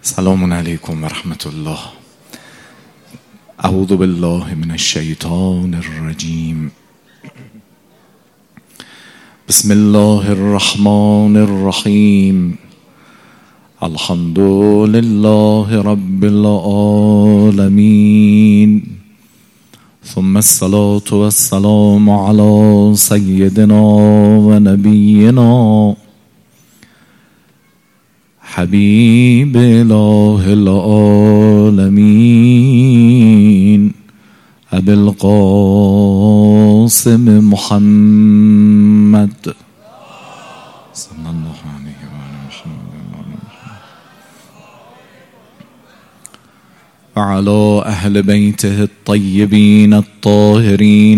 سلام علیکم و رحمت الله. اعوذ بالله من الشیطان الرجیم. بسم الله الرحمن الرحیم. الحمد لله رب العالمین، ثم الصلاة والسلام على سیدنا و نبینا حبیب اله العالمین ابی القاسم محمد صلی الله علیه و آله و علی اهل بیته الطیبین الطاهرین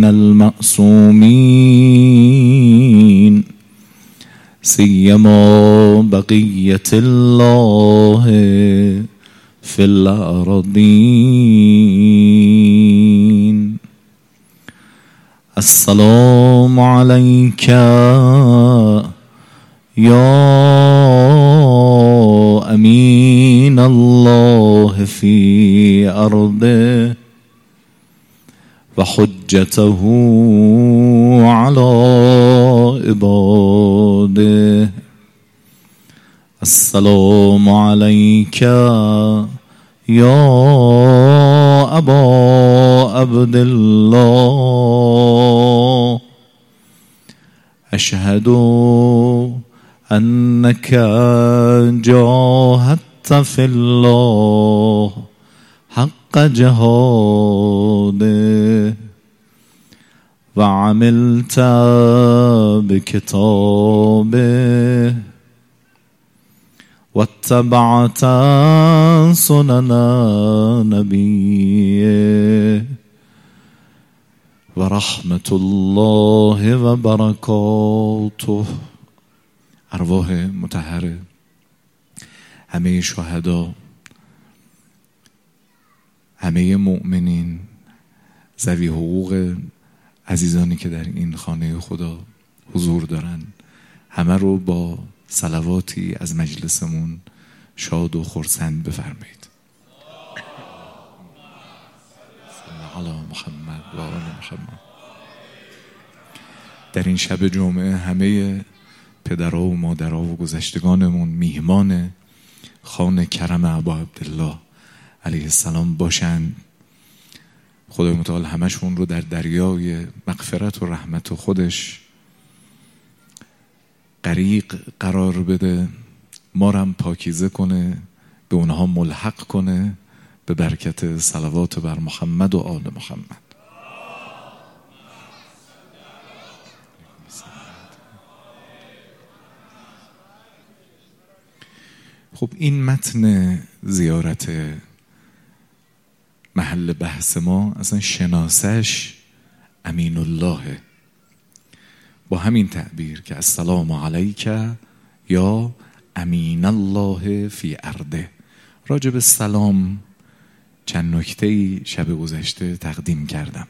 المعصومین، سیما بقیت الله فی الارضین. السلام علیک یا امین الله فی ارضه و حجته علی عباده. السلام علیک یا ابا عبدالله، اشهد انک جاهدت فی الله حق جهاده و عملت بکتابه و اتبعت سنن نبیه و رحمت الله و برکاته. ارواح مطهره همه شهدا، همه مؤمنین، ذوی حقوق عزیزانی که در این خانه خدا حضور دارن، همه رو با صلواتی از مجلسمون شاد و خرسند بفرمایید. صلی علی محمد و آل محمد. در این شب جمعه همه پدرها و مادرها و گذشتگانمون میهمان خان کرم ابا عبدالله علیه السلام باشند. خدای متعال همشون رو در دریای مغفرت و رحمت و خودش غریق قرار بده، ما رو هم پاکیزه کنه، به اونها ملحق کنه به برکت صلوات بر محمد و آل محمد. خب این متن زیارت محل بحث ما اصلا شناسش امین الله، با همین تعبیر که السلام علیک یا امین الله فی ارضه. راجع به سلام چند نکته‌ای شب گذشته تقدیم کردم.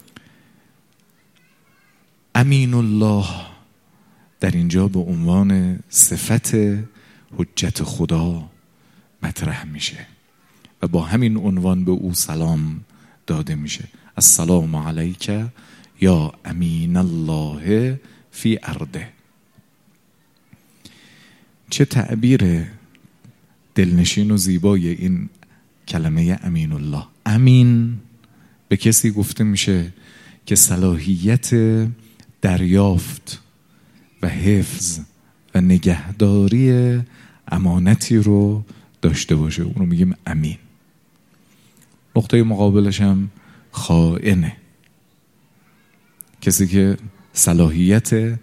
امین الله در اینجا به عنوان صفت حجت خدا مطرح میشه و با همین عنوان به او سلام داده میشه. السلام علیک یا امین الله فی ارضه. چه تعبیر دلنشین و زیبای این کلمه امین الله. امین به کسی گفته میشه که صلاحیت دریافت و حفظ و نگهداری امانتی رو داشته باشه، اون رو میگیم امین. نقطه مقابلش هم خائنه، کسی که صلاحیت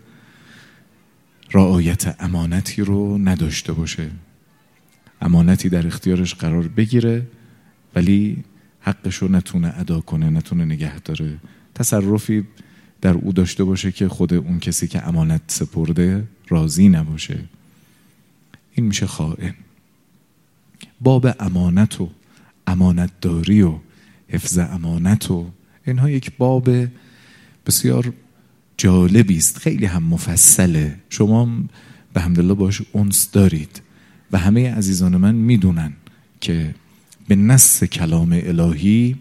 رعایت امانتی رو نداشته باشه، امانتی در اختیارش قرار بگیره ولی حقش رو نتونه ادا کنه، نتونه نگه داره، تصرفی در او داشته باشه که خود اون کسی که امانت سپرده راضی نباشه. این میشه خائن. باب امانت و امانتداری و حفظ امانت و اینها یک باب بسیار جالبی است، خیلی هم مفصله. شما به حمدالله باش انس دارید و همه عزیزان من میدونن که به نص کلام الهی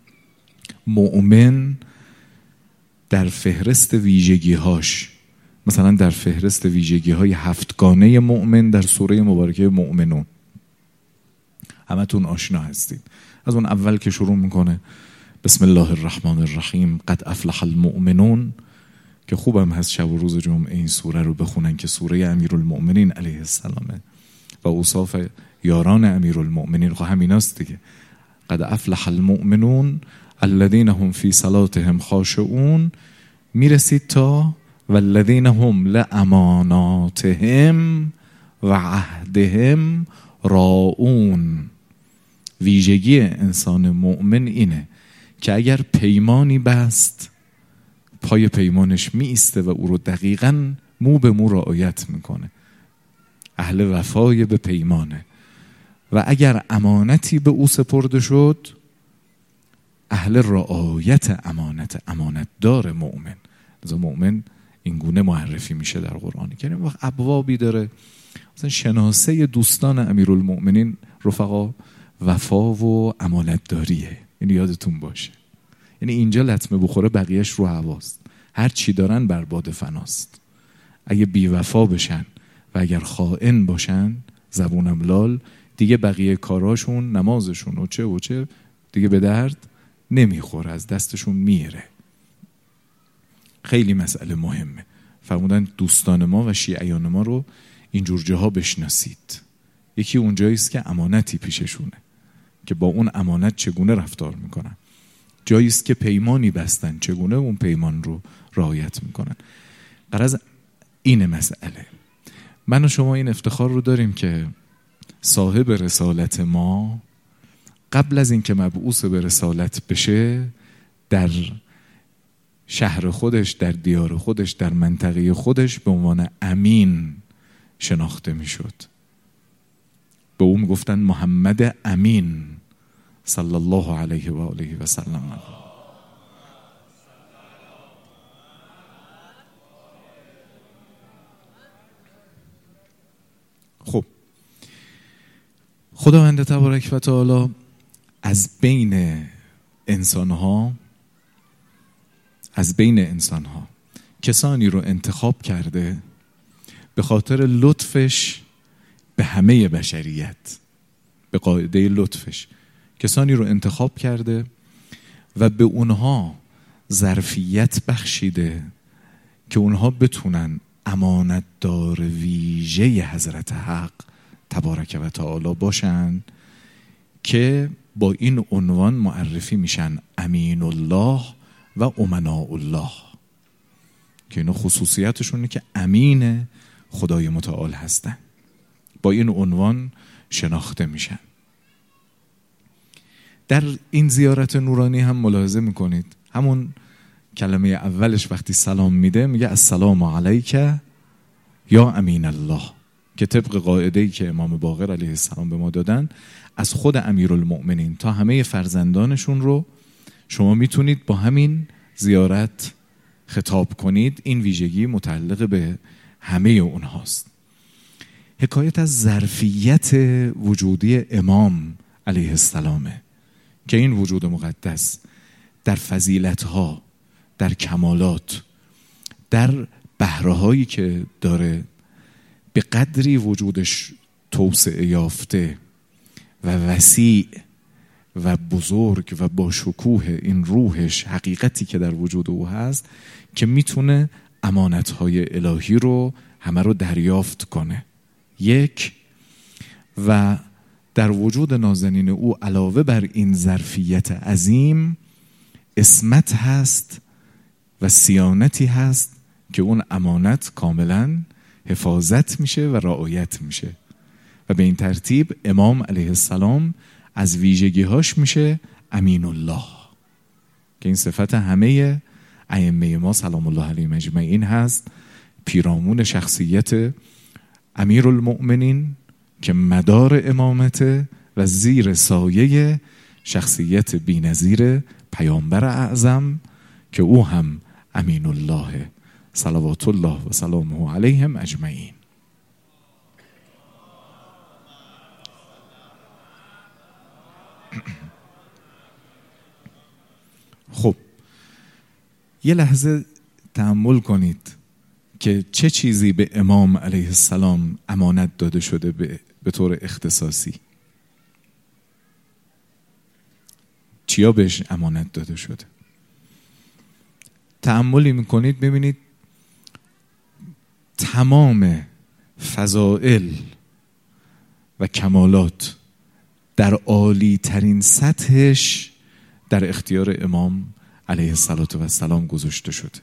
مؤمن در فهرست ویژگی‌هاش، مثلا در فهرست ویژگی‌های 7گانه مؤمن در سوره مبارکه مؤمنون همتون آشنا هستید. از اون اول که شروع میکنه بسم الله الرحمن الرحیم قد افلح المؤمنون، که خوبم هست شب و روز جمعه این سوره رو بخونن که سوره امیرالمؤمنین علیه السلامه و اوصاف یاران امیرالمؤمنین خب همیناست دیگه. قد افلح المؤمنون الذین هم فی صلاتهم خاشعون، میرسید تا والذین هم لاماناتهم و عهدهم راعون. ویژگی انسان مؤمن اینه که اگر پیمانی بست پای پیمانش می ایسته و او رو دقیقاً مو به مو رعایت میکنه، اهل وفای به پیمانه. و اگر امانتی به او سپرده شد اهل رعایت امانت دار مؤمن. از مؤمن این گونه معرفی میشه در قرآن کریم. وقت ابوابی داره، مثلا شناسه دوستان امیرالمؤمنین رفقا وفا و امانت داریه، اینو یادتون باشه. یعنی اینجا لطمه بخوره بقیهش رو هواست، هر چی دارن برباد فناست. اگه بی وفا بشن و اگر خائن باشن زبونم لال، دیگه بقیه کاراشون نمازشون و چه دیگه به درد نمیخوره، از دستشون میره. خیلی مسئله مهمه. فرمودن دوستان ما و شیعیان ما رو اینجور جاها بشناسید. یکی اونجاییست که امانتی پیششونه که با اون امانت چگونه رفتار میکنن، جاییست که پیمانی بستن چگونه اون پیمان رو رعایت میکنن. غرض این مسئله. من و شما این افتخار رو داریم که صاحب رسالت ما قبل از اینکه مبعوث به رسالت بشه در شهر خودش، در دیار خودش، در منطقه خودش به عنوان امین شناخته میشد. به اون گفتن محمد امین صلی الله علیه و آله و سلم. خب خداوند تبارک و تعالی از بین انسانها کسانی رو انتخاب کرده به خاطر لطفش به همه بشریت، به قاعده لطفش کسانی رو انتخاب کرده و به اونها ظرفیت بخشیده که اونها بتونن امانتدار ویژه حضرت حق تبارک و تعالی باشن، که با این عنوان معرفی میشن امین الله و امناء الله، که اینا خصوصیتشونه که امین خدای متعال هستن. با این عنوان شناخته میشن. در این زیارت نورانی هم ملاحظه میکنید همون کلمه اولش وقتی سلام میده میگه السلام علیک یا امین الله، که طبق قاعده‌ای که امام باقر علیه السلام به ما دادن از خود امیرالمؤمنین تا همه فرزندانشون رو شما میتونید با همین زیارت خطاب کنید. این ویژگی متعلق به همه اونهاست. حکایت از ظرفیت وجودی امام علیه السلامه که این وجود مقدس در فضیلت‌ها، در کمالات، در بهره‌هایی که داره به قدری وجودش توسعه یافته و وسیع و بزرگ و با شکوه این روحش، حقیقتی که در وجود او هست که میتونه امانت‌های الهی رو همه رو دریافت کنه. یک، و در وجود نازنین او علاوه بر این ظرفیت عظیم عصمت هست و صیانتی هست که اون امانت کاملا حفاظت میشه و رعایت میشه. و به این ترتیب امام علیه السلام از ویژگی‌هاش میشه امین الله، که این صفت همه ائمه ما سلام الله علیهم اجمعین هست، پیرامون شخصیت امیرالمؤمنین که مدار امامته و زیر سایه شخصیت بی‌نظیر پیامبر اعظم که او هم امین الله صلوات الله و سلامه علیهم اجمعین. خب یه لحظه تأمل کنید که چه چیزی به امام علیه السلام امانت داده شده به طور اختصاصی. چیا بهش امانت داده شده؟ تأملی میکنید ببینید تمام فضائل و کمالات در عالی ترین سطحش در اختیار امام علیه السلام گذاشته شده.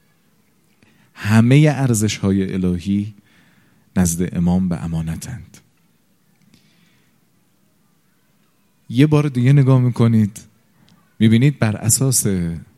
همه ارزش های الهی نزد امام به امانتند. یه بار دیگه نگاه میکنید میبینید بر اساس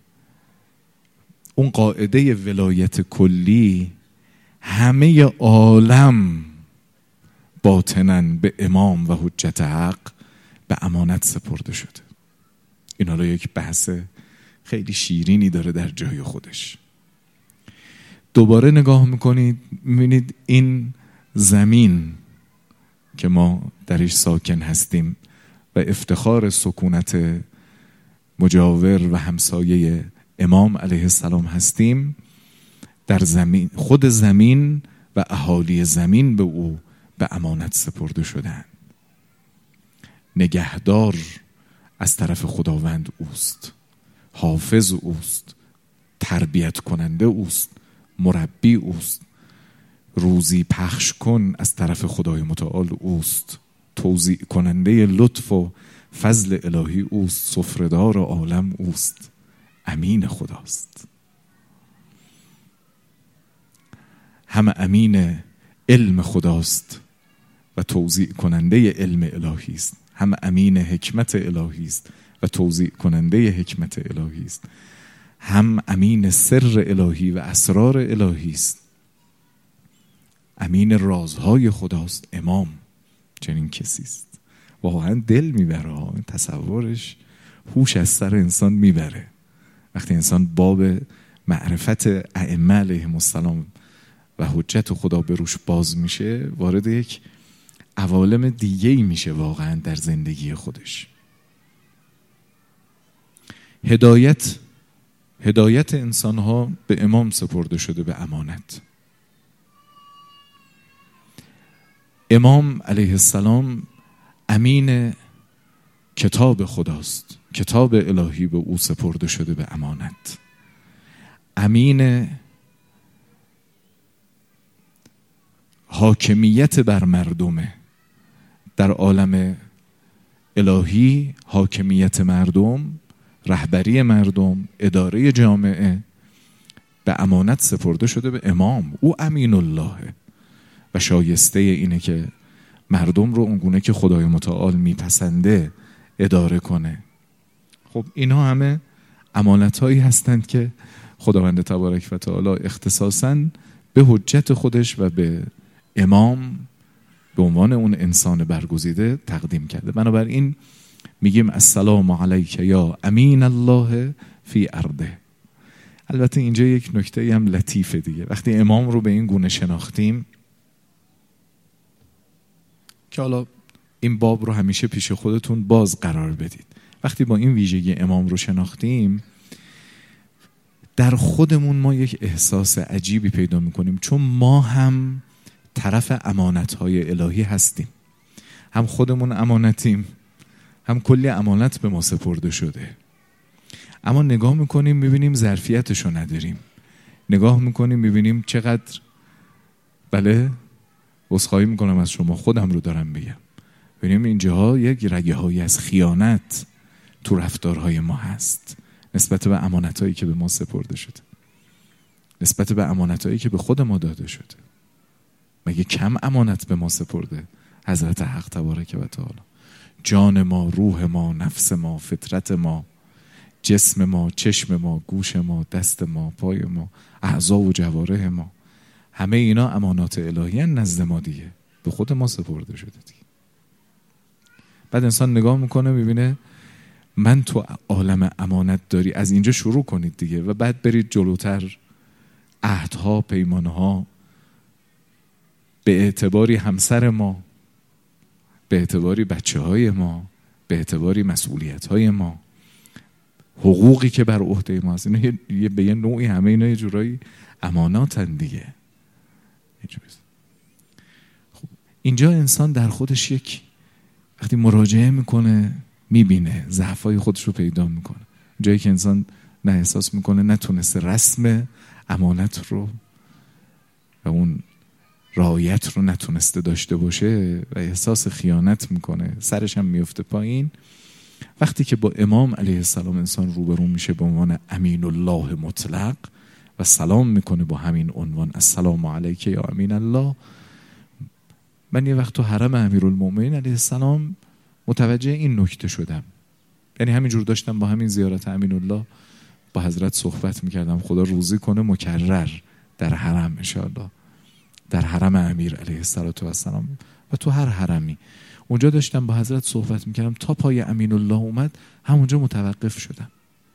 اون قاعده ولایت کلی همه عالم باطناً به امام و حجت حق به امانت سپرده شده. این حالا یک بحث خیلی شیرینی داره در جای خودش. دوباره نگاه میکنید میبینید این زمین که ما درش ساکن هستیم و افتخار سکونت مجاور و همسایه امام علیه السلام هستیم، در زمین خود زمین و اهالی زمین به او به امانت سپرده شدند. نگهدار از طرف خداوند اوست، حافظ اوست، تربیت کننده اوست، مربی اوست، روزی پخش کن از طرف خدای متعال اوست، توزیع کننده لطف و فضل الهی اوست، سفره‌دار عالم اوست، امین خداست. هم امین علم خداست و توزیع کننده علم الهی است، هم امین حکمت الهی است و توزیع کننده حکمت الهی است، هم امین سر الهی و اسرار الهی است، امین رازهای خداست. امام چنین کسی است. واقعا دل میبره، تصورش هوش از سر انسان میبره وقتی انسان باب معرفت ائمه علیهم السلام و حجت خدا به روش باز میشه، وارد یک عوالم دیگه‌ای میشه واقعا در زندگی خودش. هدایت انسانها به امام سپرده شده به امانت. امام علیه السلام امین کتاب خداست، کتاب الهی به او سپرده شده به امانت. امین حاکمیت بر مردمه، در عالم الهی حاکمیت مردم، رهبری مردم، اداره جامعه به امانت سپرده شده به امام. او امین الله و شایسته اینه که مردم رو اونگونه که خدای متعال میپسنده اداره کنه. خب اینا همه امانت‌هایی هستند که خداوند تبارک و تعالی اختصاصاً به حجت خودش و به امام به عنوان اون انسان برگزیده تقدیم کرده. بنابراین میگیم السلام علیک یا امین الله فی ارضه. البته اینجا یک نکته هم لطیفه دیگه. وقتی امام رو به این گونه شناختیم که حالا این باب رو همیشه پیش خودتون باز قرار بدید، وقتی با این ویژگی امام رو شناختیم در خودمون ما یک احساس عجیبی پیدا میکنیم، چون ما هم طرف امانت‌های الهی هستیم، هم خودمون امانتیم، هم کلی امانت به ما سپرده شده. اما نگاه میکنیم میبینیم ظرفیتشو نداریم، نگاه میکنیم میبینیم چقدر، بله عذرخواهی میکنم از شما، خودم رو دارم بگم، ببینیم اینجاها یک رگه هایی از خیانت تو رفتارهای ما هست نسبت به امانتایی که به ما سپرده شده، نسبت به امانتایی که به خود ما داده شده. مگه کم امانت به ما سپرده حضرت حق تبارک و تعالی؟ جان ما، روح ما، نفس ما، فطرت ما، جسم ما، چشم ما، گوش ما، دست ما، پای ما، اعضا و جوارح ما، همه اینا امانات الهی نزد ما دیگه، به خود ما سپرده شده دیگه. بعد انسان نگاه میکنه میبینه من تو عالم امانت داری، از اینجا شروع کنید دیگه و بعد برید جلوتر، عهدها، پیمانها، به اعتباری همسر ما، به اعتباری بچه های ما، به اعتباری مسئولیت‌های ما، حقوقی که بر عهده ما هست، اینا به یه نوعی همه اینا یه جورایی اماناتن دیگه. خب اینجا انسان در خودش یک وقتی مراجعه میکنه میبینه ضعفای خودش رو پیدا میکنه. جایی که انسان نه احساس میکنه نتونسته رسم امانت رو و اون رعایت رو نتونسته داشته باشه و احساس خیانت میکنه، سرش هم میفته پایین. وقتی که با امام علیه السلام انسان روبرو میشه به عنوان امین الله مطلق و سلام میکنه با همین عنوان السلام علیک یا امین الله. من یه وقت تو حرم امیرالمومنین علیه السلام متوجه این نکته شدم، یعنی همینجور داشتم با همین زیارت امین الله با حضرت صحبت میکردم، خدا روزی کنه مکرر در حرم انشاءالله، در حرم امیر علیه السلام و تو هر حرمی اونجا داشتم با حضرت صحبت میکردم تا پای امین الله اومد، همونجا متوقف شدم.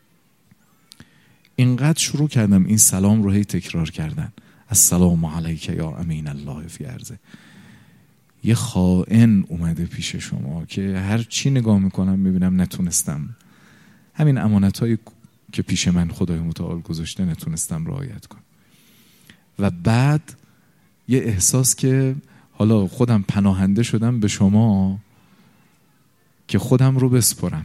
اینقدر شروع کردم این سلام رو هی تکرار کردن، السلام علیک یا امین الله فی ارضه. یه خائن اومده پیش شما که هر چی نگاه میکنم میبینم نتونستم همین امانت‌هایی که پیش من خدای متعال گذاشته نتونستم رعایت کنم. و بعد یه احساس که حالا خودم پناهنده شدم به شما که خودم رو بسپرم،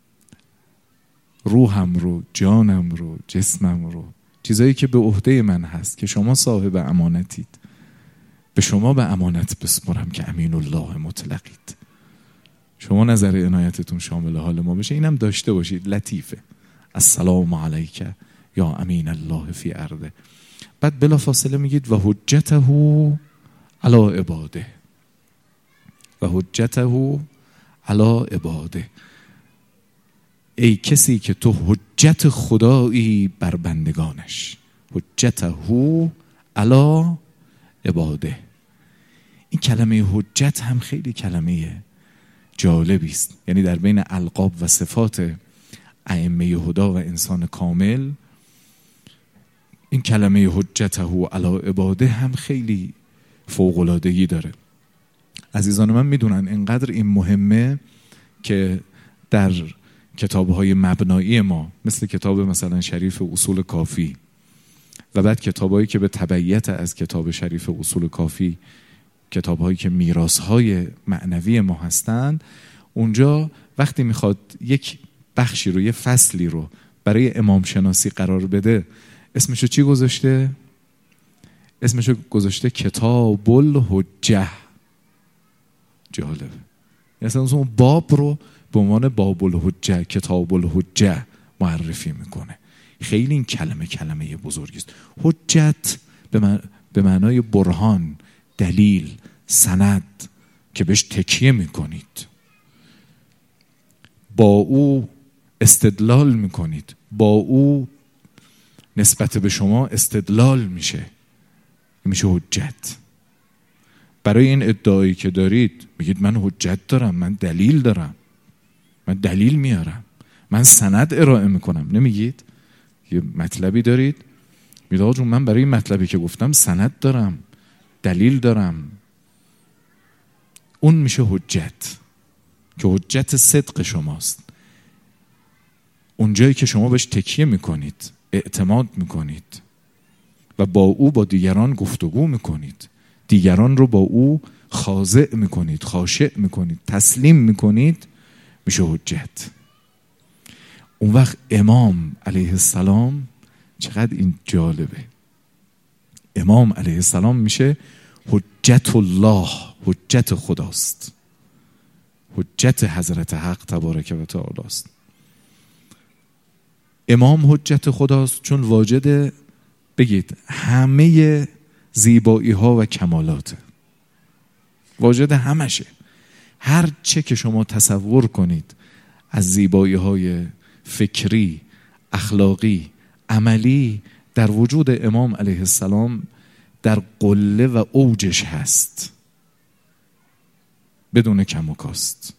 روحم رو، جانم رو، جسمم رو، چیزایی که به عهده من هست که شما صاحب امانتید، به شما به امانت بسپرم که امین الله مطلقید. شما نظر عنایتتون شامل حال ما بشه، اینم داشته باشید. لطیفه السلام علیک یا امین الله فی ارضه. بعد بلا فاصله میگید و حجته علی عباده، و حجته علی عباده. ای کسی که تو حجت خدایی بر بندگانش، حجته علی عباده. این کلمه حجت هم خیلی کلمه جالبی است، یعنی در بین القاب و صفات ائمه هدی و انسان کامل این کلمه حجته علی عباده هم خیلی فوق‌العادگی داره. عزیزان من میدونن انقدر این مهمه که در کتاب‌های مبنایی ما مثل کتاب مثلا شریف اصول کافی و بعد کتاب‌هایی که به تبعیت از کتاب شریف اصول کافی، کتاب‌هایی که میراث‌های معنوی ما هستند، اونجا وقتی میخواد یک بخشی رو، یه فصلی رو برای امام شناسی قرار بده، اسمشو چی گذاشته؟ اسمشو گذاشته کتاب الحجه. جالبه. مثلا اون باب رو به عنوان باب الحجه، کتاب الحجه معرفی میکنه. خیلی این کلمه بزرگی است. حجت به معنای برهان، دلیل، سند که بهش تکیه میکنید، با او استدلال میکنید، با او نسبت به شما استدلال میشه حجت. برای این ادعایی که دارید میگید من حجت دارم، من دلیل دارم، من دلیل میارم، من سند ارائه میکنم. نمیگید یه مطلبی دارید میگید آقا جون من برای این مطلبی که گفتم سند دارم، دلیل دارم. اون میشه حجت که حجت صدق شماست. اونجایی که شما بهش تکیه میکنید، اعتماد میکنید و با او با دیگران گفتگو میکنید، دیگران رو با او خاضع میکنید، خاشع میکنید، تسلیم میکنید، میشه حجت. اون وقت امام علیه السلام چقدر این جالبه. امام علیه السلام میشه حجت الله، حجت خداست، حجت حضرت حق تبارک و تعالی است. امام حجت خداست چون واجد بگید همه زیبایی ها و کمالات، واجد همشه. هر چه که شما تصور کنید از زیبایی های فکری، اخلاقی، عملی در وجود امام علیه السلام در قله و اوجش هست، بدون کم و کاست.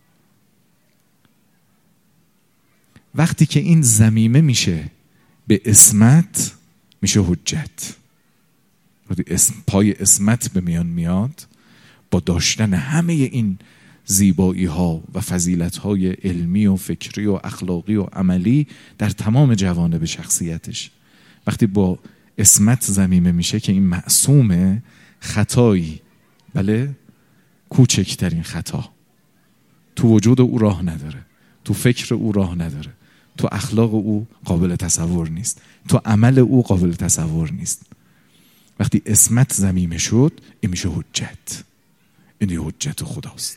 وقتی که این ضمیمه میشه به عصمت، میشه حجت. وقتی پای عصمت به میان میاد با داشتن همه این زیبایی ها و فضیلت های علمی و فکری و اخلاقی و عملی در تمام جوانب شخصیتش. وقتی با عصمت ضمیمه میشه که این معصومه، خطایی، بله، کوچکترین خطا تو وجود او راه نداره، تو فکر او راه نداره، تو اخلاق او قابل تصور نیست، تو عمل او قابل تصور نیست. وقتی عصمت ضمیمه شد، این میشه حجت. این حجت خداست.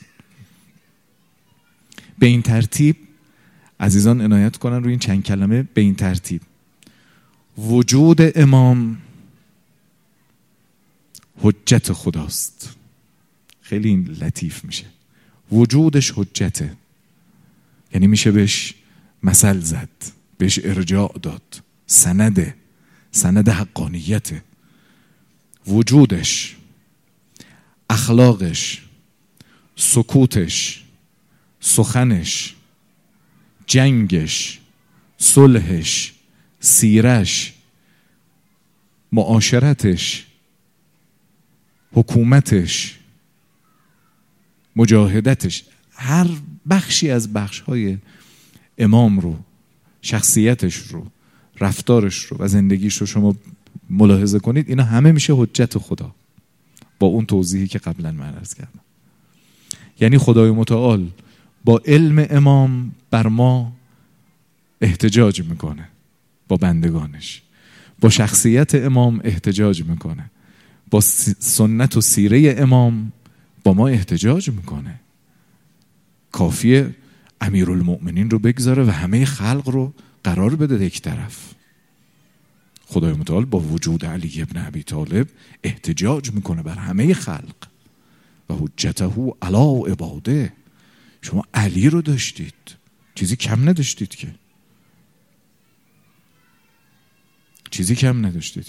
به این ترتیب عزیزان عنایت کنن روی این چند کلمه. به این ترتیب وجود امام حجت خداست. خیلی این لطیف میشه. وجودش حجته، یعنی میشه بهش مثل زد، بهش ارجاع داد، سند حقانیته. وجودش، اخلاقش، سکوتش، سخنش، جنگش، صلحش، سیرش، معاشرتش، حکومتش، مجاهدتش، هر بخشی از بخش‌های امام رو، شخصیتش رو، رفتارش رو و زندگیش رو شما ملاحظه کنید، اینا همه میشه حجت خدا با اون توضیحی که قبلا من عرض کردم. یعنی خدای متعال با علم امام بر ما احتجاج میکنه، با بندگانش، با شخصیت امام احتجاج میکنه، با سنت و سیره امام با ما احتجاج میکنه. کافیه امیرالمؤمنین رو بگذاره و همه خلق رو قرار بده یک طرف. خدای متعال با وجود علی ابن ابی طالب احتجاج میکنه بر همه خلق و حجته علی عباده. شما علی رو داشتید، چیزی کم نداشتید که، چیزی کم نداشتید.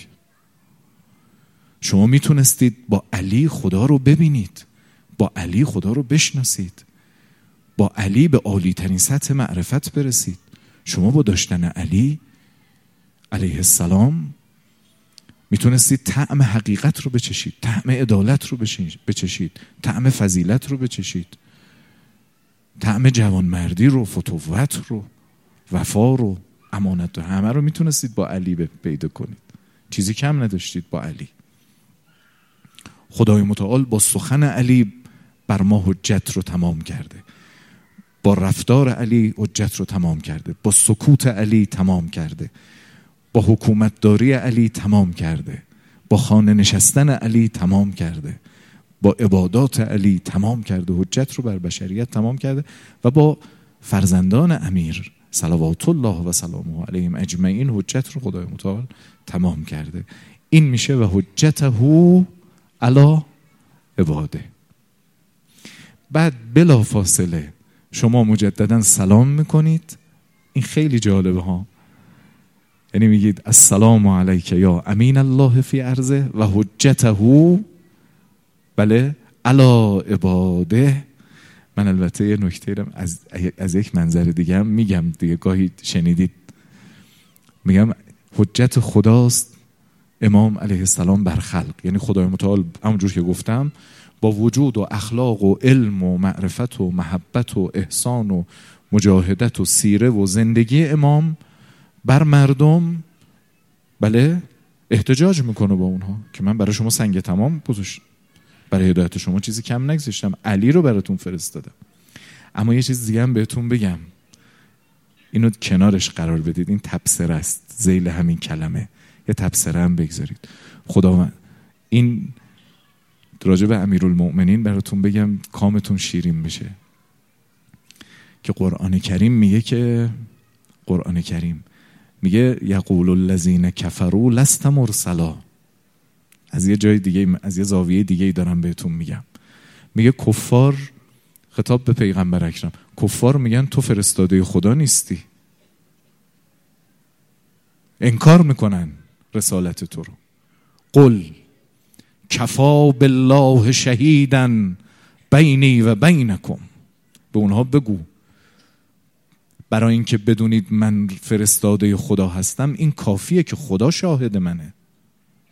شما میتونستید با علی خدا رو ببینید، با علی خدا رو بشناسید، با علی به عالی ترین سطح معرفت برسید. شما با داشتن علی علیه السلام میتونستید طعم حقیقت رو بچشید، طعم عدالت رو بچشید، طعم فضیلت رو بچشید، طعم جوانمردی رو، فتوت رو، وفا رو، امانت رو، همه رو میتونستید با علی پیدا کنید. چیزی کم نداشتید با علی. خدای متعال با سخن علی بر ما حجت رو تمام کرده، با رفتار علی حجت رو تمام کرده، با سکوت علی تمام کرده، با حکومتداری علی تمام کرده، با خانه نشستن علی تمام کرده، با عبادات علی تمام کرده، حجت رو بر بشریت تمام کرده و با فرزندان امیر صلوات الله و سلامه علیهم اجمعین حجت رو خدای متعال تمام کرده. این میشه و حجته علی عباده. بعد بلا فاصله شما مجددا سلام میکنید. این خیلی جالبه ها، یعنی میگید السلام علیک یا امین الله فی ارضه و حجته بله علی عباده. من البته یه نکته دارم از یک منظر دیگه هم میگم دیگه، گاهی شنیدید میگم حجت خداست امام علیه السلام بر خلق. یعنی خدای متعال همونجور که گفتم با وجود و اخلاق و علم و معرفت و محبت و احسان و مجاهدت و سیره و زندگی امام بر مردم بله احتجاج میکنه با اونها که من برای شما سنگ تمام گذاشتم، برای هدایت شما چیزی کم نگذاشتم، علی رو براتون فرستادم. اما یه چیز دیگه هم بهتون بگم، اینو کنارش قرار بدید، این تبصره است، ذیل همین کلمه یه تبصره هم بگذارید. خدا این راجع به امیرالمؤمنین براتون بگم کامتون شیرین بشه که قرآن کریم میگه یقول الذین کفروا لست مرسلا. از یه جای دیگه، از یه زاویه دیگه دارم بهتون میگم. میگه کفار، خطاب به پیغمبر اکرم، کفار میگن تو فرستاده خدا نیستی، انکار میکنن رسالت تو رو. قل کفا بالله شهیدا بینی و بینکم. به اونها بگو برای اینکه بدونید من فرستاده خدا هستم، این کافیه که خدا شاهد منه.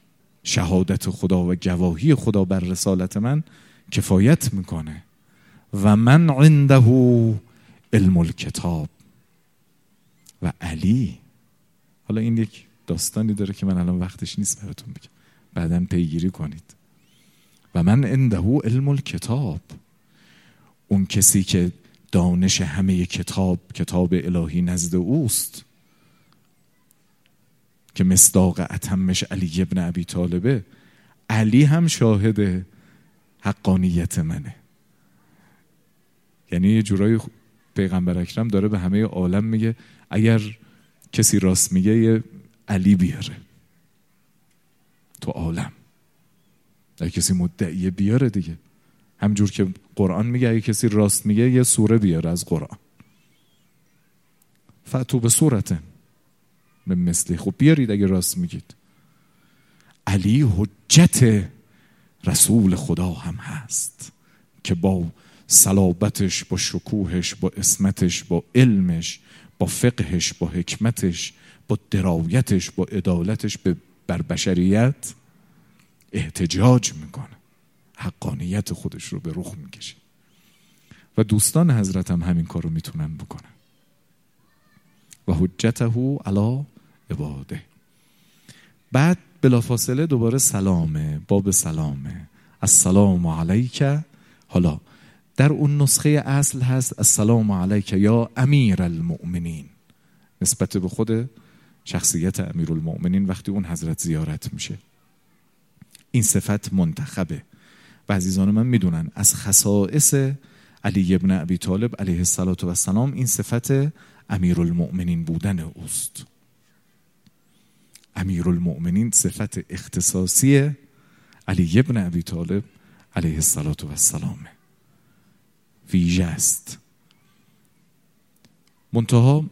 شهادت خدا و گواهی خدا بر رسالت من کفایت میکنه و من عنده علم الکتاب. و علی، حالا این یک داستانی داره که من الان وقتش نیست براتون بگم، بعداً پیگیری کنید. و من عنده علم الکتاب، اون کسی که دانش همه کتاب الهی نزد اوست، که مصداق اتمش علی ابن ابی طالبه. علی هم شاهد حقانیت منه. یعنی یه جورایی پیغمبر اکرم داره به همه عالم میگه اگر کسی راست میگه یه علی بیاره تو عالم، اگر کسی مدعیه بیاره دیگه. همجور که قرآن میگه اگه کسی راست میگه یه سوره بیاره از قرآن. فاتو به صورته به مثلی، خب بیارید اگه راست میگید. علی حجت رسول خدا هم هست که با صلابتش، با شکوهش، با عصمتش، با علمش، با فقهش، با حکمتش، با درایتش، با عدالتش بر بشریت احتجاج میکنه، حقانیت خودش رو به رخ میکشه. و دوستان حضرت هم همین کار رو میتونن بکنن. و حجته علی عباده. بعد بلافاصله دوباره سلامه، باب سلامه. السلام علیک. حالا در اون نسخه اصل هست السلام علیک یا امیر المؤمنین، نسبت به خود شخصیت امیر المؤمنین وقتی اون حضرت زیارت میشه. این صفت منتخبه و عزیزان من میدونن از خصائص علی ابن ابی طالب علیه السلام این صفت امیر المؤمنین بودن اوست. امیر المؤمنین صفت اختصاصی علی ابن ابی طالب علیه السلام ویژه است. منتها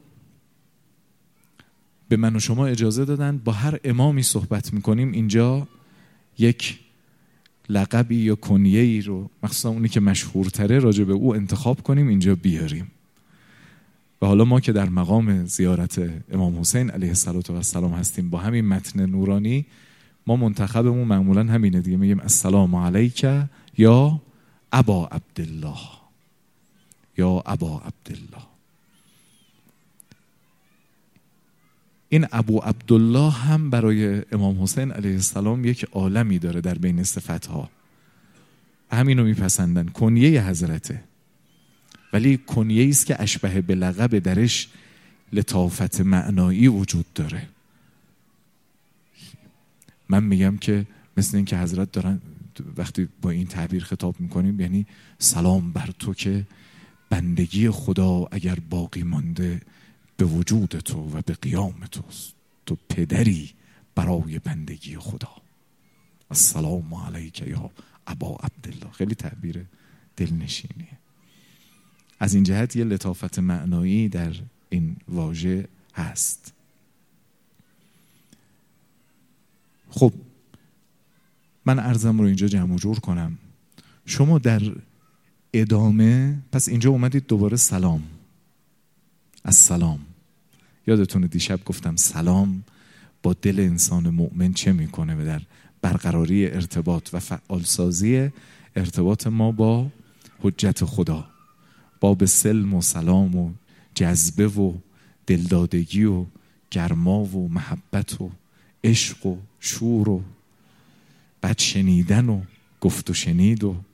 به من و شما اجازه دادن با هر امامی صحبت میکنیم اینجا یک لقبی یا کنیه‌ای رو، مخصوصا اونی که مشهورتره، راجع به او انتخاب کنیم اینجا بیاریم. و حالا ما که در مقام زیارت امام حسین علیه السلام هستیم با همین متن نورانی، ما منتخبمون معمولا همینه دیگه، میگیم السلام علیک یا ابا عبدالله، یا ابا عبدالله. این ابو عبدالله هم برای امام حسین علیه السلام یک عالمی داره در بین صفتها، همینو میپسندن. کنیه حضرته، ولی کنیه است که اشبه به لقب، درش لطافت معنایی وجود داره. من میگم که مثل این که حضرت دارن وقتی با این تعبیر خطاب میکنیم، یعنی سلام بر تو که بندگی خدا اگر باقی مانده به وجود تو و به قیام توست، تو پدری برای بندگی خدا. السلام علیک یا ابا عبدالله. خیلی تعبیر دلنشینیه. از این جهت یه لطافت معنایی در این واژه هست. خب من عرضم رو اینجا جمع و جور کنم. شما در ادامه پس اینجا اومدید دوباره سلام، السلام. یادتونه دیشب گفتم سلام با دل انسان مؤمن چه میکنه و در برقراری ارتباط و فعالسازی ارتباط ما با حجت خدا، باب سلم و سلام و جذبه و دلدادگی و گرما و محبت و عشق و شور و بعد شنیدن و گفت و شنید و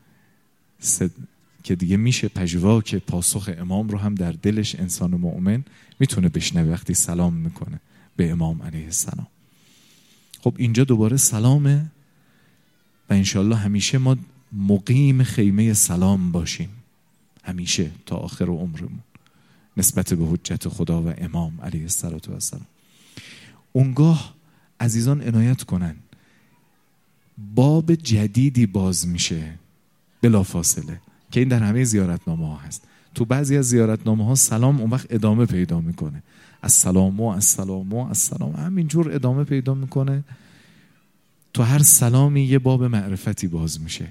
که دیگه میشه پژوا که پاسخ امام رو هم در دلش انسان مؤمن میتونه بشنوه وقتی سلام میکنه به امام علیه السلام. خب اینجا دوباره سلامه و انشالله همیشه ما مقیم خیمه سلام باشیم، همیشه تا آخر عمرمون نسبت به حجت خدا و امام علیه السلام. اونگاه عزیزان عنایت کنن باب جدیدی باز میشه بلافاصله که این در همه زیارتنامه ها هست. تو بعضی از زیارتنامه ها سلام اون وقت ادامه پیدا میکنه، السلام و السلام و السلام، همینجور ادامه پیدا میکنه. تو هر سلامی یه باب معرفتی باز میشه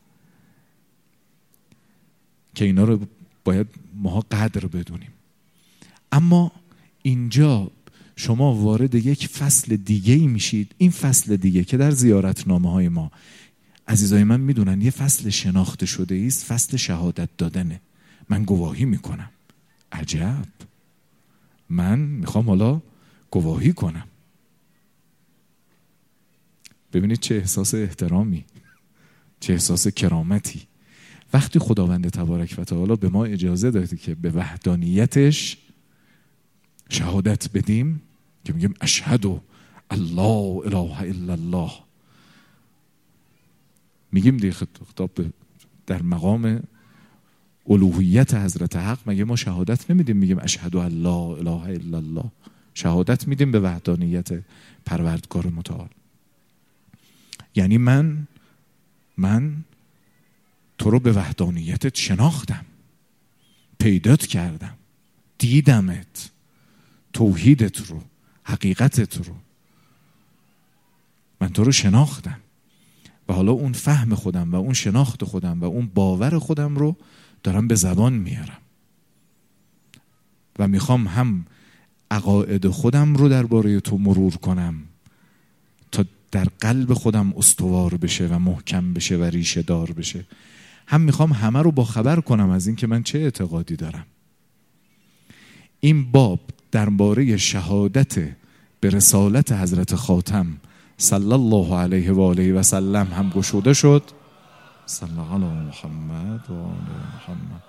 که اینا رو باید ماها قدر بدونیم. اما اینجا شما وارد یک فصل دیگه ای میشید. این فصل دیگه که در زیارتنامه های ما عزیزای من میدونن یه فصل شناخته شده ایست، فصل شهادت دادنه. من گواهی میکنم. عجب، من میخوام حالا گواهی کنم. ببینید چه احساس احترامی، چه احساس کرامتی. وقتی خداوند تبارک و تعالی به ما اجازه داده که به وحدانیتش شهادت بدیم، که میگیم اشهد الله اله الا الله، میگیم دیگه خطاب در مقام الوهیت حضرت حق، مگه ما شهادت نمیدیم میگیم اشهد الله اله الا الله؟ شهادت میدیم به وحدانیت پروردگار متعال. یعنی من تو رو به وحدانیتت شناختم، پیدات کردم، دیدمت، توحیدت رو، حقیقتت رو، من تو رو شناختم و حالا اون فهم خودم و اون شناخت خودم و اون باور خودم رو دارم به زبان میارم و میخوام هم عقاید خودم رو درباره تو مرور کنم تا در قلب خودم استوار بشه و محکم بشه و ریشه دار بشه، هم میخوام همه رو با خبر کنم از این که من چه اعتقادی دارم. این باب درباره شهادت به رسالت حضرت خاتم صلی الله علیه و آله و سلم هم گشوده شد. صلی الله علی محمد و آل محمد،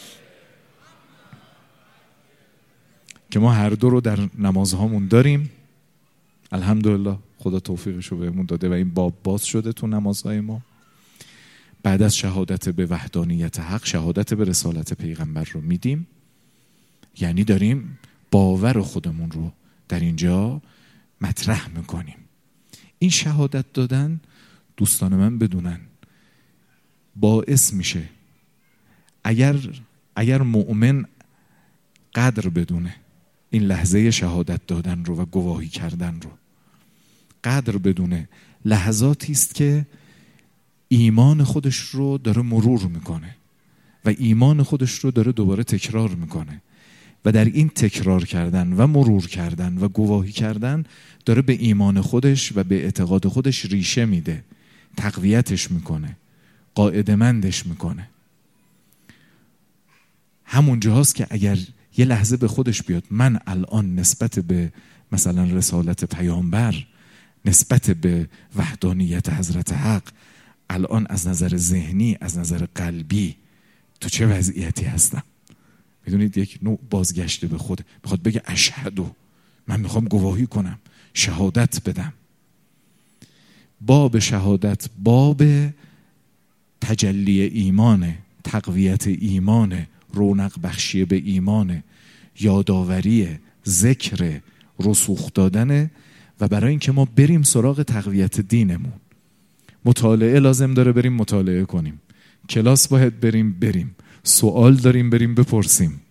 که ما هر دو رو در نمازهامون داریم. الحمدلله خدا توفیقش رو بهمون داده و این باب باز شده تو نمازهای ما. بعد از شهادت به وحدانیت حق، شهادت به رسالت پیغمبر رو میدیم، یعنی داریم باور خودمون رو در اینجا مطرح میکنیم. این شهادت دادن دوستان من بدونن باعث میشه اگر مؤمن قدر بدونه این لحظه شهادت دادن رو و گواهی کردن رو، قدر بدونه لحظاتی است که ایمان خودش رو داره مرور میکنه و ایمان خودش رو داره دوباره تکرار میکنه و در این تکرار کردن و مرور کردن و گواهی کردن داره به ایمان خودش و به اعتقاد خودش ریشه میده، تقویتش میکنه، قاعده‌مندش میکنه. همون جاست که اگر یه لحظه به خودش بیاد من الان نسبت به مثلا رسالت پیامبر، نسبت به وحدانیت حضرت حق، الان از نظر ذهنی، از نظر قلبی تو چه وضعیتی هستم؟ میدونید یک نوع بازگشته به خود، میخواد بگه اشهدو، من میخوام گواهی کنم، شهادت بدم. باب شهادت باب تجلی ایمانه، تقویت ایمانه، رونق بخشی به ایمانه، یاداوری، ذکر، رسوخ دادنه. و برای اینکه ما بریم سراغ تقویت دینمون، مطالعه لازم داره بریم مطالعه کنیم، کلاس باید بریم، سوال داریم بریم بپرسیم،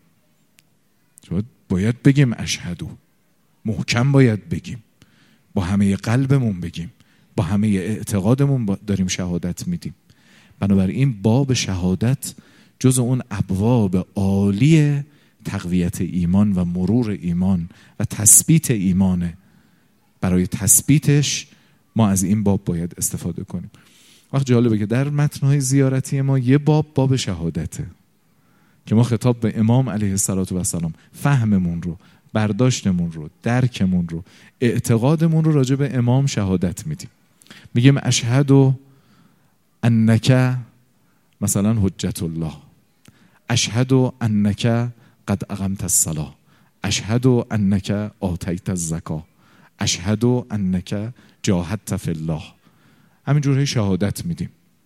باید بگیم اشهدو، محکم باید بگیم، با همه قلبمون بگیم، با همه اعتقادمون داریم شهادت میدیم. بنابراین باب شهادت جز اون ابواب عالی تقویت ایمان و مرور ایمان و تثبیت ایمانه. برای تثبیتش ما از این باب باید استفاده کنیم. وقت جالبه که در متن‌های زیارتی ما یه باب شهادته که ما خطاب به امام علیه السلام فهممون رو، برداشتمون رو، درکمون رو، اعتقادمون رو راجع به امام شهادت میدیم. میگیم اشهد انک مثلا حجت الله، اشهد انک قد اقمت الصلاة، اشهد انک آتیت الزکاة، اشهد انک جاهدت فی الله. همینجوری شهادت میدیم،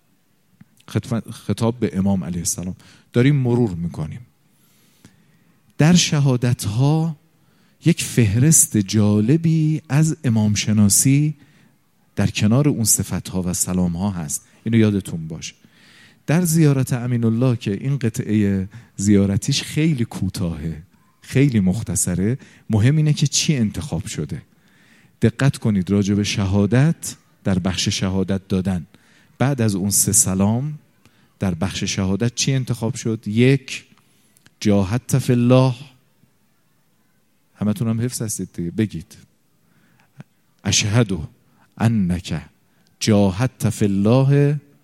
خطاب به امام علیه السلام داریم مرور میکنیم. در شهادت ها یک فهرست جالبی از امام شناسی در کنار اون صفت ها و سلام ها هست، اینو یادتون باشه. در زیارت امین الله که این قطعه زیارتیش خیلی کوتاهه، خیلی مختصره، مهم اینه که چی انتخاب شده. دقت کنید راجع به شهادت در بخش شهادت دادن، بعد از اون 3 سلام در بخش شهادت چی انتخاب شد؟ 1 جاهدت فی الله. همتون هم حفظ هستید دیگه، بگید اشهد انک جاهدت فی الله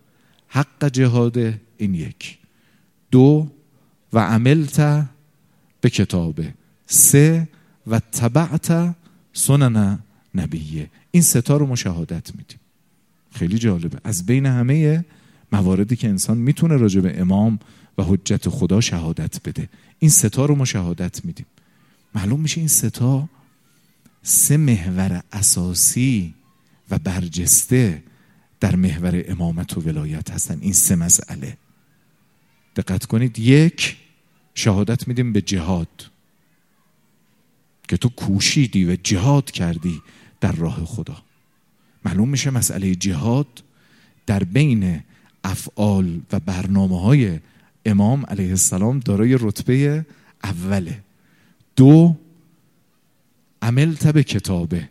حق جهاده، این یک. 2 و عملت به کتابه. 3 و تبعت سنن نبیه. این 3 تا رو ما شهادت میدیم. خیلی جالبه. از بین همه مواردی که انسان میتونه راجع به امام و حجت خدا شهادت بده، این 3 تا رو ما شهادت میدیم. معلوم میشه این 3 تا 3 محور اساسی و برجسته در محور امامت و ولایت هستن. این 3 مسئله دقت کنید. 1 شهادت میدیم به جهاد، که تو کوشیدی و جهاد کردی در راه خدا. معلوم میشه مسئله جهاد در بین افعال و برنامه‌های امام علیه السلام دارای رتبه اوله. 2 عملت به کتابه،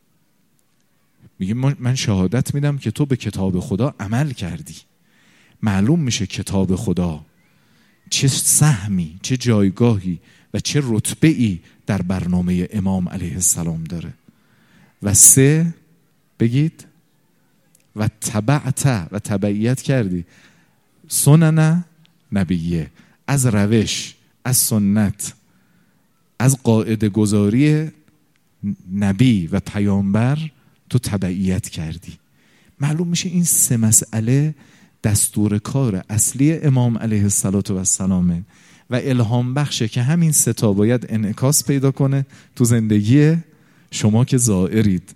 میگه من شهادت میدم که تو به کتاب خدا عمل کردی. معلوم میشه کتاب خدا چه سهمی، چه جایگاهی و چه رتبه‌ای در برنامه امام علیه السلام داره. و 3 بگید و تبعت، و تبعیت کردی سنن نبیه، از روش، از سنت، از قاعده گذاری نبی و پیامبر تو تبعیت کردی. معلوم میشه این 3 مسئله دستور کار اصلی امام علیه السلام و الهام بخشه که همین 3 تا باید انعکاس پیدا کنه تو زندگی شما که زائرید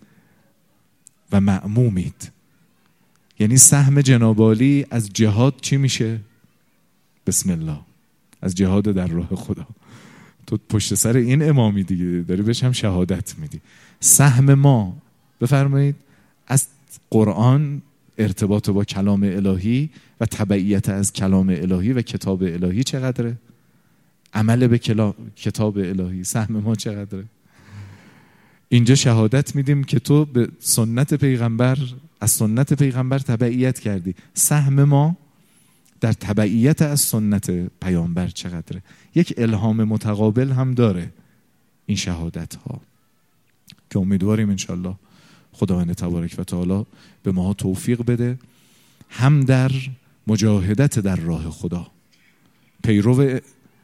و مأمومید. یعنی سهم جناب عالی از جهاد چی میشه؟ بسم الله، از جهاد در راه خدا. تو پشت سر این امامی دیگه، داری بهش هم شهادت میدی. سهم ما بفرمایید از قرآن، ارتباط با کلام الهی و تبعیت از کلام الهی و کتاب الهی چقدره؟ عمل به کتاب الهی سهم ما چقدره؟ اینجا شهادت میدیم که تو به سنت پیغمبر، از سنت پیغمبر تبعیت کردی. سهم ما در تبعیت از سنت پیامبر چقدره؟ یک الهام متقابل هم داره این شهادت ها که امیدواریم انشالله خداوند تبارک و تعالی به ما توفیق بده هم در مجاهدت در راه خدا، پیرو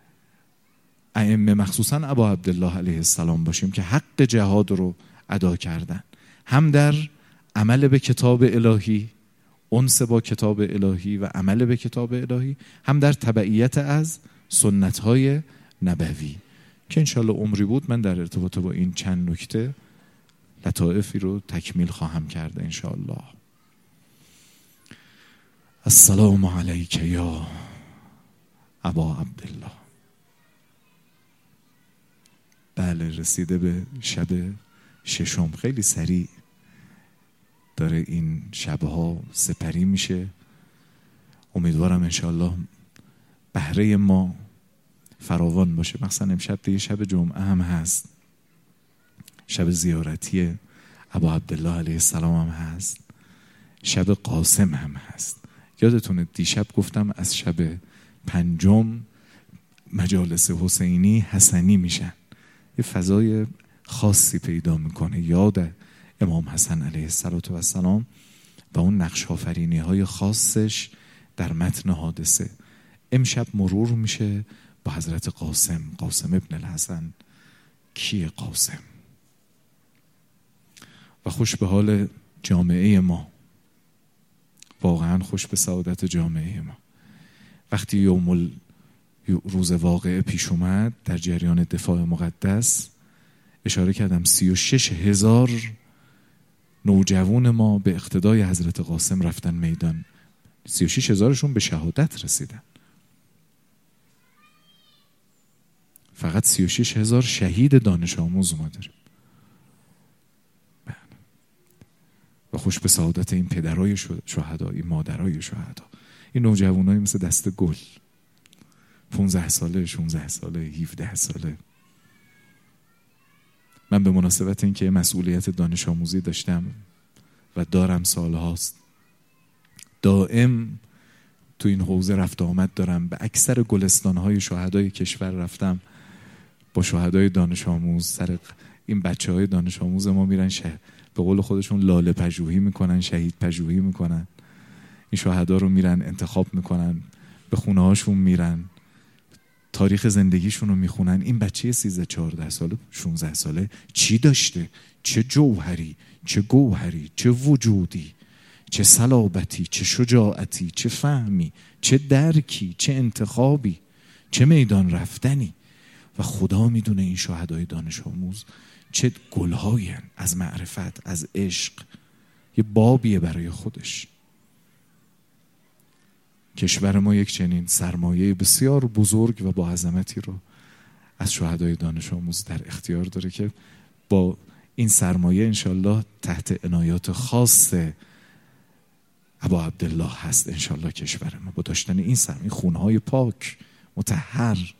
ائمه مخصوصا ابا عبدالله علیه السلام باشیم که حق جهاد رو ادا کردن، هم در عمل به کتاب الهی، انس با کتاب الهی و عمل به کتاب الهی، هم در تبعیت از سنت های نبوی که انشالله عمری بود من در ارتباط با این چند نکته لطائفی رو تکمیل خواهم کرد انشالله. السلام علیک یا ابا عبدالله. بله، رسیده به شب 6. خیلی سریع داره این شبها سپری میشه. امیدوارم انشالله بهره ما فراوان باشه. مثلا امشب دیگه شب جمعه هم هست، شب زیارتی ابا عبدالله علیه السلام هم هست، شب قاسم هم هست. یادتونه دیشب گفتم از شب 5 مجالس حسینی حسنی میشن، یه فضای خاصی پیدا میکنه، یاد امام حسن علیه السلام و اون نقش آفرینی های خاصش در متن حادثه. امشب مرور میشه با حضرت قاسم ابن الحسن. کیه قاسم؟ و خوش به حال جامعه ما، واقعا خوش به سعادت جامعه ما. وقتی روز واقعه پیش اومد در جریان دفاع مقدس، اشاره کردم 36,000 نوجوان ما به اقتدای حضرت قاسم رفتن میدان. 36,000شون به شهادت رسیدن. فقط 36,000 شهید دانش آموز ما داریم. و خوش به سعادت این پدرای شهدا، این مادرای شهدا، این نوجوانایی مثل دست گل، 15 ساله، 16 ساله، 17 ساله. من به مناسبت این که مسئولیت دانش آموزی داشتم و دارم سالهاست، دائم تو این حوزه رفت آمد دارم. به اکثر گلستانهای شهدای کشور رفتم، با شهدای دانش آموز. سر این بچه های دانش آموز ما میرن به قول خودشون لاله پژوهی میکنن، شهید پژوهی میکنن. این شهدا رو میرن انتخاب میکنن، به خونه هاشون میرن، تاریخ زندگیشون رو میخونن. این بچه 13-14 ساله 16 ساله چی داشته؟ چه جوهری، چه گوهری، چه وجودی، چه صلابتی، چه شجاعتی، چه فهمی، چه درکی، چه انتخابی، چه میدان رفتنی. و خدا میدونه این شهدای دانش آموز چه گلهایی از معرفت، از عشق، یه بابیه برای خودش. کشور ما یک چنین سرمایه بسیار بزرگ و با عظمتی رو از شهدای دانش آموز در اختیار داره که با این سرمایه انشالله تحت عنایات خاص ابا عبدالله هست انشالله کشور ما، با داشتن این سرمایه، خونهای پاک مطهر.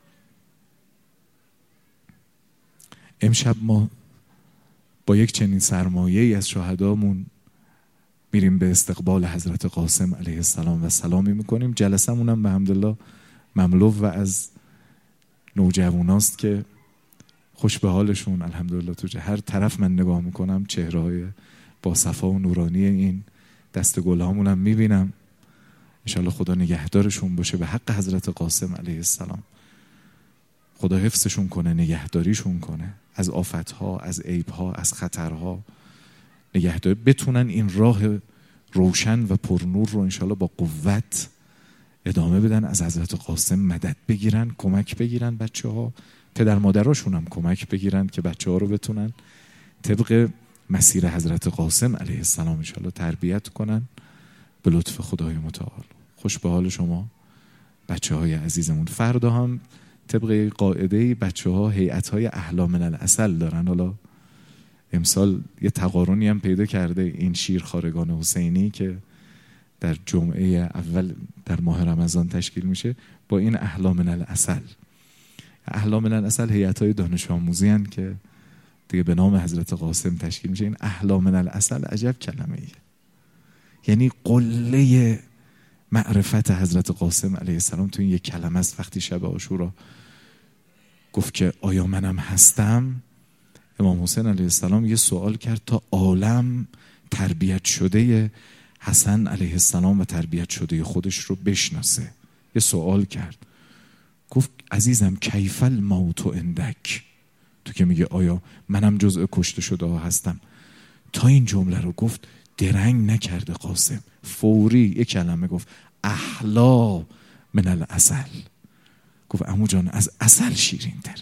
امشب ما با یک چنین سرمایه از شهدامون میریم به استقبال حضرت قاسم علیه السلام و سلامی میکنیم. جلسمون هم به حمدالله مملو و از نوجواناست که خوش به حالشون الحمدلله. تو هر طرف من نگاه میکنم چهره‌های با صفا و نورانی این دست گلهامون هم میبینم. انشالله خدا نگهدارشون باشه به حق حضرت قاسم علیه السلام. خدا حفظشون کنه، نگهداریشون کنه از آفتها، از عیبها، از خطرها، نگهداری، بتونن این راه روشن و پرنور رو انشالله با قوت ادامه بدن. از حضرت قاسم مدد بگیرن، کمک بگیرن، بچه ها پدر مادراشون هم کمک بگیرن که بچه ها رو بتونن طبق مسیر حضرت قاسم علیه السلام انشالله تربیت کنن به لطف خدای متعال. خوش به حال شما بچه های عزیزمون. فردا هم طبق قاعده بچه ها هیئت های احلا من العسل دارن. حالا امسال یه تقارنی هم پیدا کرده این شیرخوارگان حسینی که در جمعه اول در ماه رمضان تشکیل میشه با این احلا من العسل. احلا من العسل هیئت های دانش آموزی هستند که دیگه به نام حضرت قاسم تشکیل میشه. این احلا من العسل عجب کلمه ایه، یعنی قله معرفت حضرت قاسم علیه السلام تو این یک کلمه است. وقتی شب عاشورا گفت که آیا منم هستم، امام حسین علیه السلام یه سوال کرد تا عالم تربیت شده حسن علیه السلام و تربیت شده خودش رو بشناسه. یه سوال کرد، گفت عزیزم کیف الموت عندک، تو که میگه آیا منم جزء کشته شده ها هستم. تا این جمله رو گفت درنگ نکرده قاسم، فوری یک کلمه گفت احلا من العسل. گفت عمو جان از عسل شیرین تره.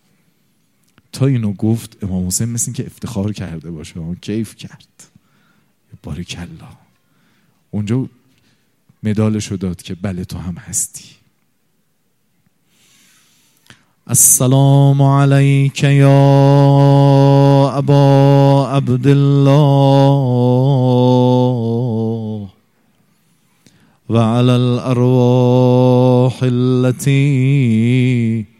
تا اینو گفت امام حسین مثل این که افتخار کرده باشه و کیف کرد، باریکالله. اونجا مدالشو داد که بله تو هم هستی. السلام علیک یا ابا عبدالله و علی الارواح التي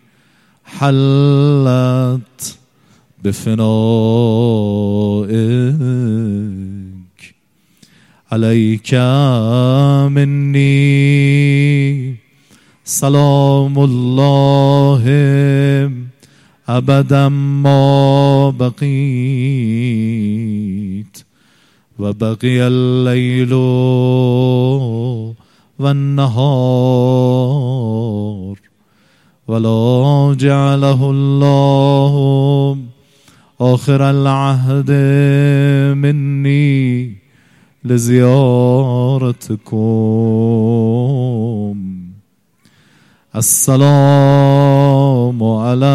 حلت بفنائك عليك مني سلام الله ابدا ما بقيت و بقي الليل والنهار ولا جعله الله آخر العهد مني لزيارتكم. السلام على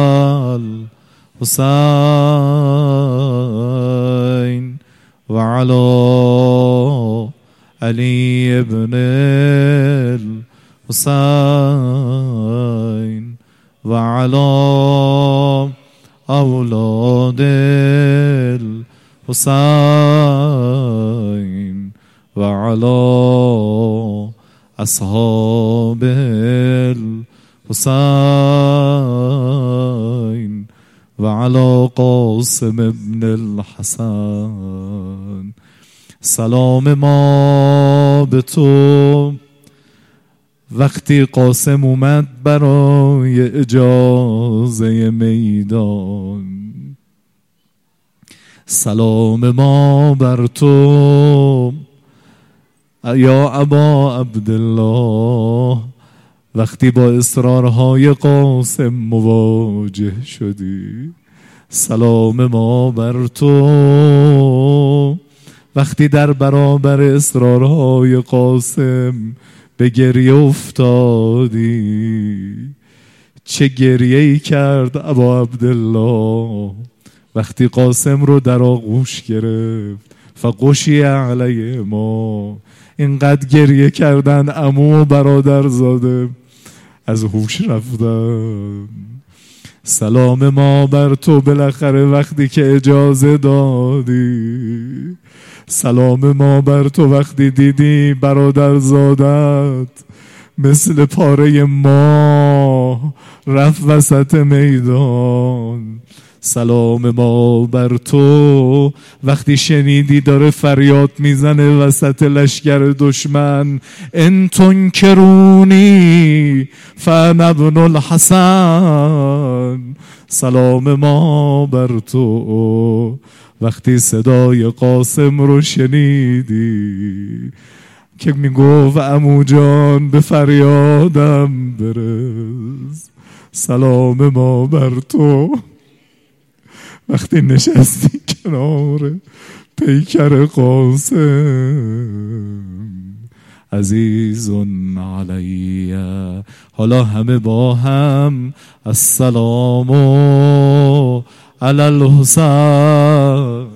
الحسين وعلى علي بن الحسين وعلى أولاد الحسين وعلى أصحاب الحسين وعلى قاسم ابن الحسن. سلام ما به تو وقتی قاسم اومد برای اجازه میدان. سلام ما بر تو یا ابا عبدالله وقتی با اصرارهای قاسم مواجه شدی، سلام ما بر تو. وقتی در برابر اصرارهای قاسم به گریه افتادی، چه گریه‌ای کرد ابا عبدالله وقتی قاسم رو در آغوش گرفت. فغشی علیه ما، اینقدر گریه کردن عمو و برادرزاده از هوش رفتن. سلام ما بر تو بالاخره وقتی که اجازه دادی، سلام ما بر تو وقتی دیدی برادرزادت مثل پاره ما رفت وسط میدان. سلام ما بر تو وقتی شنیدی داره فریاد میزنه وسط لشکر دشمن، ان تنکرونی فانا ابن الحسن. سلام ما بر تو وقتی صدای قاسم رو شنیدی که میگفت عمو جان به فریادم برس. سلام ما بر تو وقتی نشستی کنار پیکر قاسم. عزیزون علی، حالا همه با هم السلام علی الحسین.